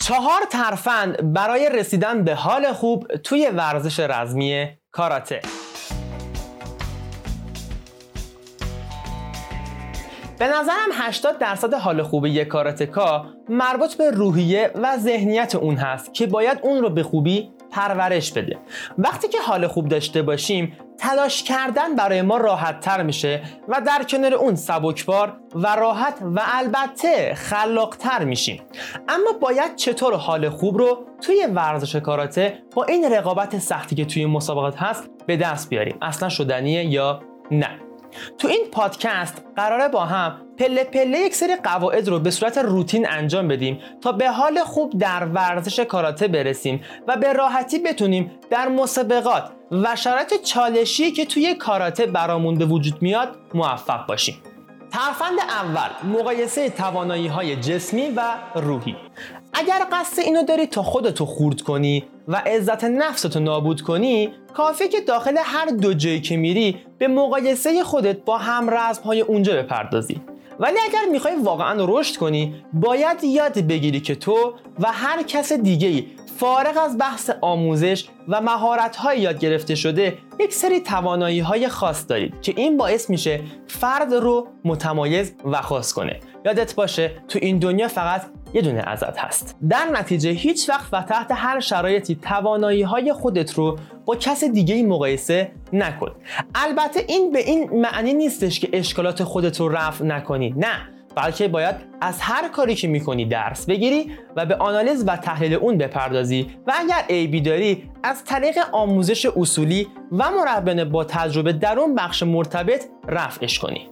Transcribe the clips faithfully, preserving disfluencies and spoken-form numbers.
چهار ترفند برای رسیدن به حال خوب توی ورزش رزمی کاراته. به نظرم هشتاد درصد حال خوب یک کاراتکا مربوط به روحیه و ذهنیت اون هست که باید اون رو به خوبی پرورش بده. وقتی که حال خوب داشته باشیم تلاش کردن برای ما راحت تر میشه و در کنار اون سبکبار و راحت و البته خلاق تر میشیم. اما باید چطور حال خوب رو توی ورزش کاراته با این رقابت سختی که توی مسابقات هست به دست بیاریم؟ اصلا شدنیه یا نه؟ تو این پادکست قراره با هم پله پله یک سری قواعد رو به صورت روتین انجام بدیم تا به حال خوب در ورزش کاراته برسیم و به راحتی بتونیم در مسابقات و شرایط چالشی که توی کاراته برامون به وجود میاد موفق باشیم. ترفند اول، مقایسه توانایی‌های جسمی و روحی. اگر قصد اینو داری تا خودتو خورد کنی و عزت نفستو نابود کنی، کافیه که داخل هر دو جایی که میری به مقایسه خودت با همرزم‌های اونجا بپردازی. ولی اگر میخوای واقعا رشد کنی، باید یاد بگیری که تو و هر کس دیگه‌ای فارغ از بحث آموزش و مهارت‌های یاد گرفته شده یک سری توانایی‌های خاص دارید که این باعث میشه فرد رو متمایز و خاص کنه. یادت باشه تو این دنیا فقط یه دونه ازت هست. در نتیجه هیچ وقت و تحت هر شرایطی توانایی‌های خودت رو با کس دیگه‌ای مقایسه نکن. البته این به این معنی نیستش که اشکالات خودت رو رفع نکنی، نه، بلکه باید از هر کاری که میکنی درس بگیری و به آنالیز و تحلیل اون بپردازی و اگر عیبی داری از طریق آموزش اصولی و مربیان با تجربه در اون بخش مرتبط رفعش کنی.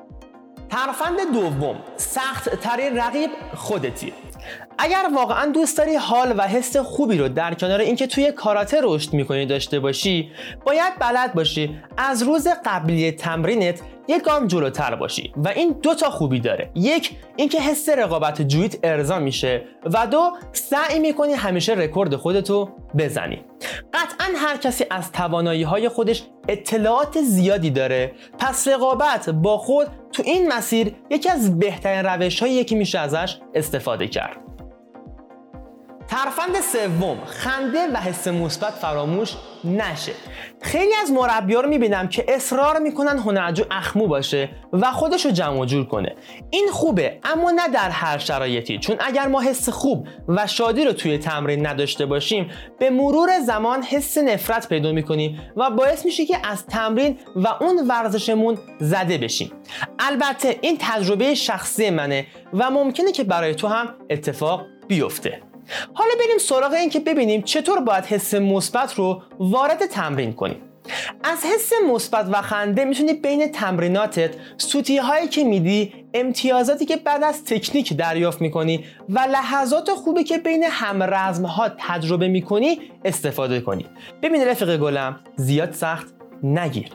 ترفند دوم، سخت ترین رقیب خودتی. اگر واقعا دوست داری حال و حس خوبی رو در کنار اینکه توی کاراته رشد میکنی داشته باشی، باید بلد باشی از روز قبلی تمرینت یک گام جلوتر باشی و این دو تا خوبی داره. یک، اینکه حس رقابت جویت ارضا میشه و دو، سعی میکنی همیشه رکورد خودتو بزنی. قطعا هر کسی از توانایی‌های خودش اطلاعات زیادی داره، پس رقابت با خود تو این مسیر یکی از بهترین روش‌هاییه که میشه ازش استفاده کرد. ترفند سوم، خنده و حس مثبت فراموش نشه. خیلی از مربی‌ها رو میبینم که اصرار میکنن هنرجو اخمو باشه و خودشو جمع و جور کنه. این خوبه، اما نه در هر شرایطی، چون اگر ما حس خوب و شادی رو توی تمرین نداشته باشیم به مرور زمان حس نفرت پیدا میکنیم و باعث میشه که از تمرین و اون ورزشمون زده بشیم. البته این تجربه شخصی منه و ممکنه که برای تو هم اتفاق بیفته. حالا بریم سراغ این که ببینیم چطور باید حس مثبت رو وارد تمرین کنیم. از حس مثبت و خنده میتونی بین تمریناتت، سوتی هایی که میدی، امتیازاتی که بعد از تکنیک دریافت میکنی و لحظات خوبی که بین همرزم ها تجربه میکنی استفاده کنی. ببین رفیق گلم، زیاد سخت نگیر.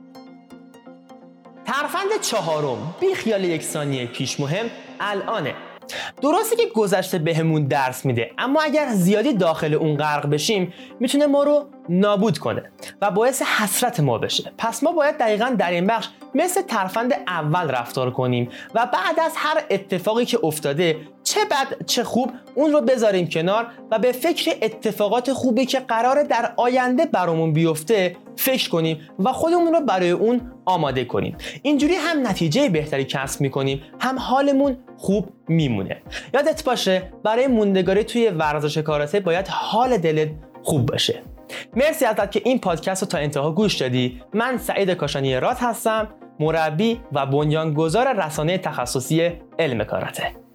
ترفند چهارم، بی خیال یک ثانیه پیش مهم الانه. درسته که گذشته بهمون درس میده، اما اگر زیادی داخل اون غرق بشیم میتونه ما رو نابود کنه و باعث حسرت ما بشه. پس ما باید دقیقاً در این بخش مثل ترفند اول رفتار کنیم و بعد از هر اتفاقی که افتاده، چه بد چه خوب، اون رو بذاریم کنار و به فکر اتفاقات خوبی که قراره در آینده برامون بیفته فکر کنیم و خودمون رو برای اون آماده کنیم. اینجوری هم نتیجه بهتری کسب میکنیم، هم حالمون خوب میمونه. یادت باشه برای موندگاری توی ورزش کاراته باید حال دلت خوب باشه. مرسی ازت که این پادکست رو تا انتها گوش دادی. من سعید کاشانی راد هستم، مربی و بنیانگذار رسانه تخصصی علم کاراته.